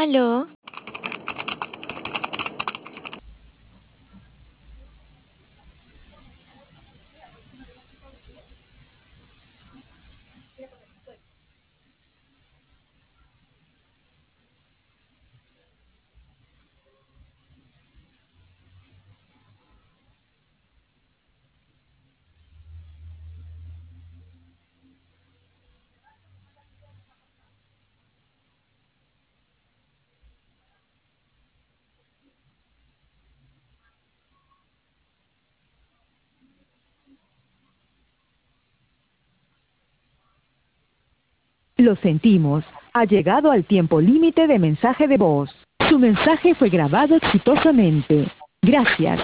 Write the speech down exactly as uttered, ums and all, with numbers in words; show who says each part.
Speaker 1: Aló,
Speaker 2: Lo sentimos. Ha llegado al tiempo límite de mensaje de voz. Su mensaje fue grabado exitosamente. Gracias.